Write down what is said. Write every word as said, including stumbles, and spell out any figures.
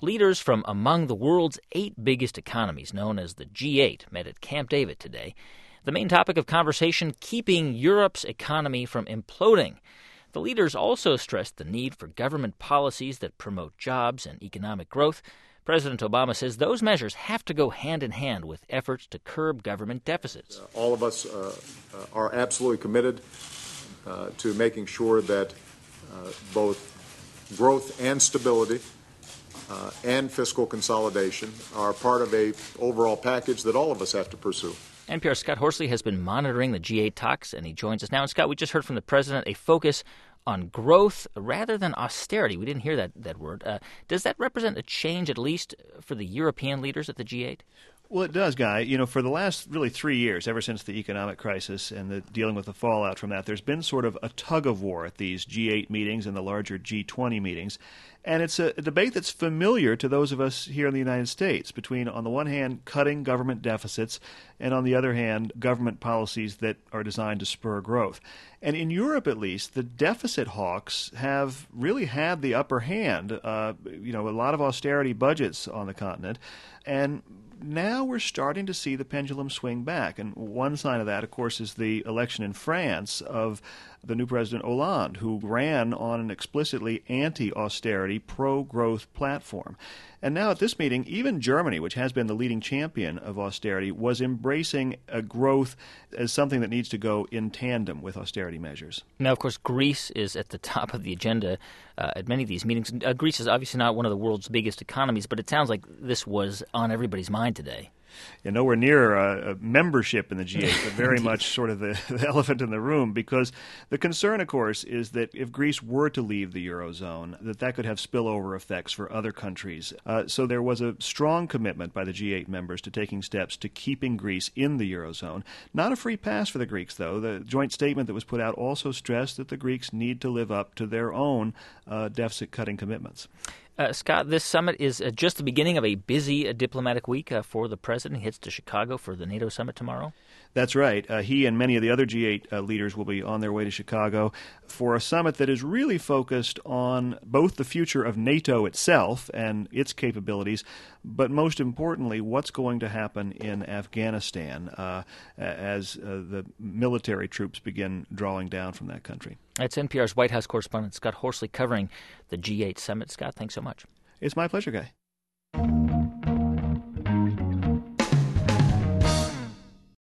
Leaders from among the world's eight biggest economies, known as the G eight, met at Camp David today. The main topic of conversation, keeping Europe's economy from imploding. The leaders also stressed the need for government policies that promote jobs and economic growth. President Obama says those measures have to go hand in hand with efforts to curb government deficits. Uh, all of us uh, uh, are absolutely committed uh, to making sure that uh, both growth and stability uh, and fiscal consolidation are part of a overall package that all of us have to pursue. N P R's Scott Horsley has been monitoring the G eight talks, and he joins us now. And Scott, we just heard from the president a focus on growth rather than austerity. We didn't hear that, that word. Uh, does that represent a change, at least for the European leaders at the G eight? Well, it does, Guy. You know, for the last really three years, ever since the economic crisis and the dealing with the fallout from that, there's been sort of a tug-of-war at these G eight meetings and the larger G twenty meetings. And it's a, a debate that's familiar to those of us here in the United States between, on the one hand, cutting government deficits, and on the other hand, government policies that are designed to spur growth. And in Europe, at least, the deficit hawks have really had the upper hand. Uh, you know, a lot of austerity budgets on the continent. And now we're starting to see the pendulum swing back. And one sign of that, of course, is the election in France of the new President Hollande, who ran on an explicitly anti-austerity, pro-growth platform. And now at this meeting, even Germany, which has been the leading champion of austerity, was embracing a growth as something that needs to go in tandem with austerity measures. Now, of course, Greece is at the top of the agenda uh, at many of these meetings. Uh, Greece is obviously not one of the world's biggest economies, but it sounds like this was on everybody's mind today. Yeah, nowhere near uh, membership in the G eight, but very much sort of the, the elephant in the room, because the concern, of course, is that if Greece were to leave the Eurozone, that that could have spillover effects for other countries. Uh, so there was a strong commitment by the G eight members to taking steps to keeping Greece in the Eurozone. Not a free pass for the Greeks, though. The joint statement that was put out also stressed that the Greeks need to live up to their own uh, deficit-cutting commitments. Uh, Scott, this summit is uh, just the beginning of a busy uh, diplomatic week uh, for the president. He heads to Chicago for the NATO summit tomorrow. That's right. Uh, he and many of the other G eight uh, leaders will be on their way to Chicago for a summit that is really focused on both the future of NATO itself and its capabilities, but most importantly, what's going to happen in Afghanistan uh, as uh, the military troops begin drawing down from that country. That's N P R's White House correspondent Scott Horsley covering the G eight summit. Scott, thanks so much. It's my pleasure, Guy.